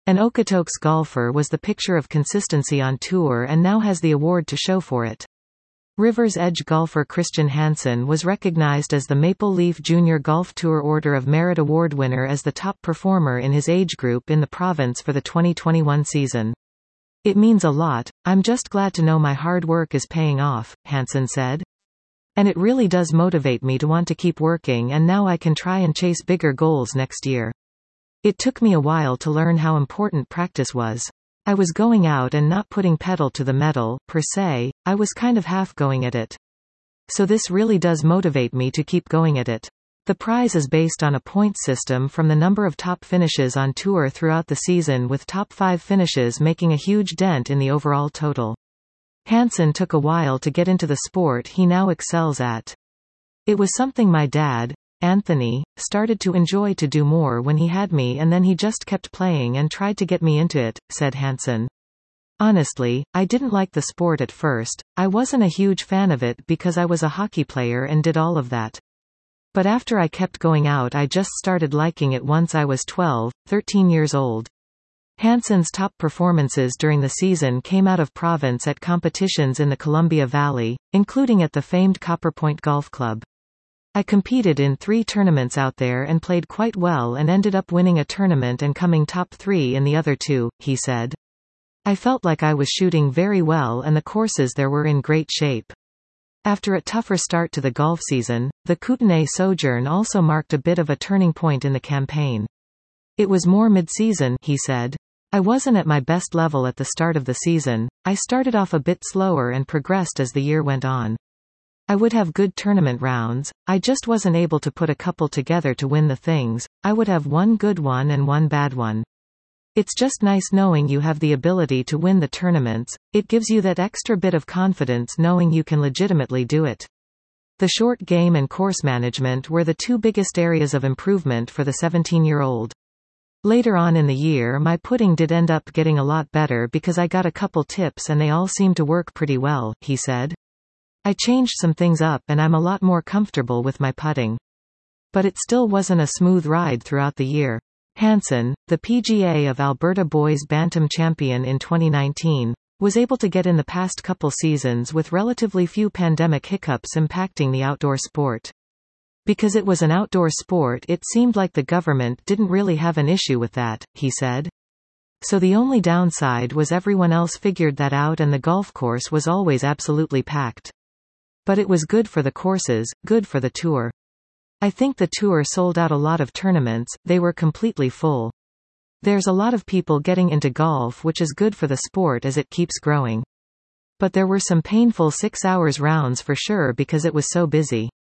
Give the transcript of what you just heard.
An Okotoks golfer was the picture of consistency on tour and now has the award to show for it. River's Edge golfer Christian Hansen was recognized as the Maple Leaf Junior Golf Tour Order of Merit Award winner as the top performer in his age group in the province for the 2021 season. "It means a lot. I'm just glad to know my hard work is paying off," Hansen said. "And it really does motivate me to want to keep working, and now I can try and chase bigger goals next year. It took me a while to learn how important practice was. I was going out and not putting pedal to the metal, per se, I was kind of half going at it. So this really does motivate me to keep going at it." The prize is based on a points system from the number of top finishes on tour throughout the season, with top 5 finishes making a huge dent in the overall total. Hansen took a while to get into the sport he now excels at. "It was something my dad, Anthony, started to enjoy to do more when he had me, and then he just kept playing and tried to get me into it," said Hansen. "Honestly, I didn't like the sport at first. I wasn't a huge fan of it because I was a hockey player and did all of that. But after I kept going out, I just started liking it once I was 12, 13 years old." Hansen's top performances during the season came out of province at competitions in the Columbia Valley, including at the famed Copperpoint Golf Club. "I competed in 3 tournaments out there and played quite well and ended up winning a tournament and coming top 3 in the other 2, he said. "I felt like I was shooting very well and the courses there were in great shape." After a tougher start to the golf season, the Kootenay sojourn also marked a bit of a turning point in the campaign. "It was more mid-season," he said. "I wasn't at my best level at the start of the season. I started off a bit slower and progressed as the year went on. I would have good tournament rounds. I just wasn't able to put a couple together to win the things. I would have one good one and one bad one. It's just nice knowing you have the ability to win the tournaments. It gives you that extra bit of confidence knowing you can legitimately do it." The short game and course management were the 2 biggest areas of improvement for the 17-year-old. "Later on in the year, my putting did end up getting a lot better because I got a couple tips and they all seemed to work pretty well," he said. "I changed some things up and I'm a lot more comfortable with my putting. But it still wasn't a smooth ride throughout the year." Hansen, the PGA of Alberta Boys Bantam champion in 2019, was able to get in the past couple seasons with relatively few pandemic hiccups impacting the outdoor sport. "Because it was an outdoor sport, it seemed like the government didn't really have an issue with that," he said. "So the only downside was everyone else figured that out and the golf course was always absolutely packed. But it was good for the courses, good for the tour. I think the tour sold out a lot of tournaments, they were completely full. There's a lot of people getting into golf, which is good for the sport as it keeps growing. But there were some painful 6 hours rounds for sure because it was so busy."